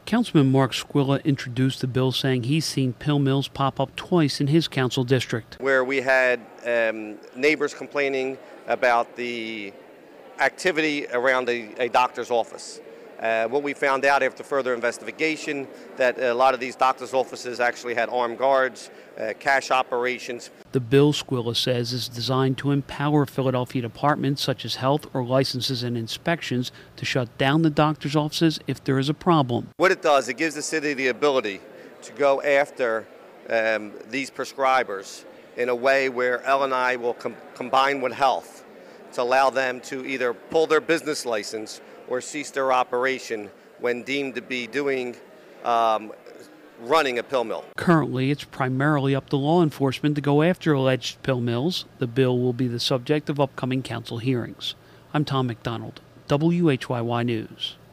Councilman Mark Squilla introduced the bill, saying he's seen pill mills pop up twice in his council district. Where we had neighbors complaining about the activity around a doctor's office. What we found out after further investigation, that a lot of these doctors' offices actually had armed guards, cash operations. The bill, Squilla says, is designed to empower Philadelphia departments such as health or licenses and inspections to shut down the doctors' offices if there is a problem. What it does, it gives the city the ability to go after these prescribers in a way where L&I will combine with health to allow them to either pull their business license or cease their operation when deemed to be running a pill mill. Currently, it's primarily up to law enforcement to go after alleged pill mills. The bill will be the subject of upcoming council hearings. I'm Tom McDonald, WHYY News.